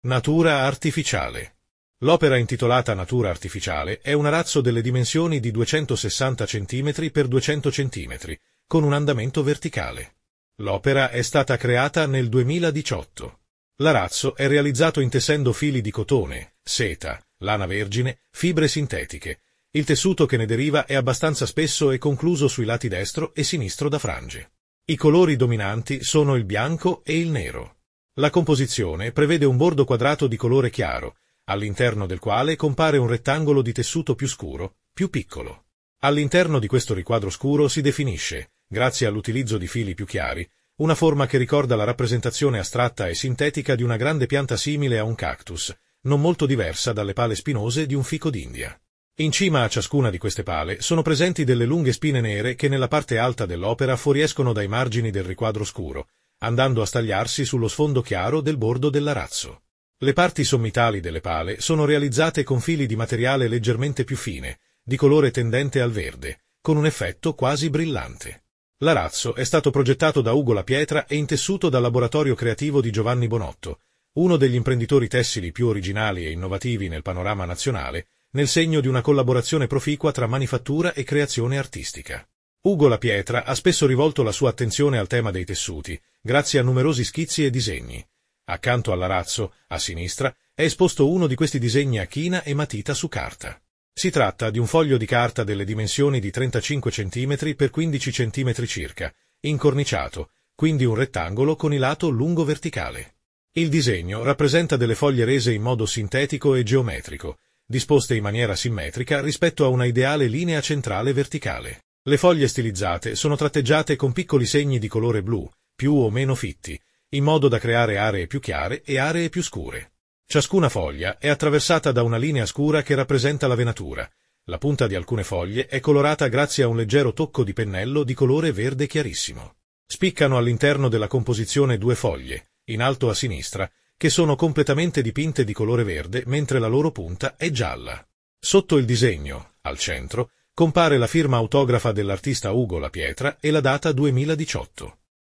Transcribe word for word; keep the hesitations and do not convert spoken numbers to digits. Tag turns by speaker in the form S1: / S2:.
S1: Natura artificiale. L'opera intitolata Natura artificiale è un arazzo delle dimensioni di duecentosessanta centimetri per duecento centimetri, con un andamento verticale. L'opera è stata creata nel duemiladiciotto. L'arazzo è realizzato intessendo fili di cotone, seta, lana vergine, fibre sintetiche. Il tessuto che ne deriva è abbastanza spesso e concluso sui lati destro e sinistro da frange. I colori dominanti sono il bianco e il nero. La composizione prevede un bordo quadrato di colore chiaro, all'interno del quale compare un rettangolo di tessuto più scuro, più piccolo. All'interno di questo riquadro scuro si definisce, grazie all'utilizzo di fili più chiari, una forma che ricorda la rappresentazione astratta e sintetica di una grande pianta simile a un cactus, non molto diversa dalle pale spinose di un fico d'India. In cima a ciascuna di queste pale sono presenti delle lunghe spine nere che nella parte alta dell'opera fuoriescono dai margini del riquadro scuro, andando a stagliarsi sullo sfondo chiaro del bordo dell'arazzo. Le parti sommitali delle pale sono realizzate con fili di materiale leggermente più fine, di colore tendente al verde, con un effetto quasi brillante. L'arazzo è stato progettato da Ugo La Pietra e intessuto dal laboratorio creativo di Giovanni Bonotto, uno degli imprenditori tessili più originali e innovativi nel panorama nazionale, nel segno di una collaborazione proficua tra manifattura e creazione artistica. Ugo La Pietra ha spesso rivolto la sua attenzione al tema dei tessuti, grazie a numerosi schizzi e disegni. Accanto all'arazzo, a sinistra, è esposto uno di questi disegni a china e matita su carta. Si tratta di un foglio di carta delle dimensioni di trentacinque centimetri per quindici centimetri circa, incorniciato, quindi un rettangolo con il lato lungo verticale. Il disegno rappresenta delle foglie rese in modo sintetico e geometrico, disposte in maniera simmetrica rispetto a una ideale linea centrale verticale. Le foglie stilizzate sono tratteggiate con piccoli segni di colore blu, più o meno fitti, in modo da creare aree più chiare e aree più scure. Ciascuna foglia è attraversata da una linea scura che rappresenta la venatura. La punta di alcune foglie è colorata grazie a un leggero tocco di pennello di colore verde chiarissimo. Spiccano all'interno della composizione due foglie, in alto a sinistra, che sono completamente dipinte di colore verde mentre la loro punta è gialla. Sotto il disegno, al centro, compare la firma autografa dell'artista Ugo La Pietra e la data duemiladiciotto.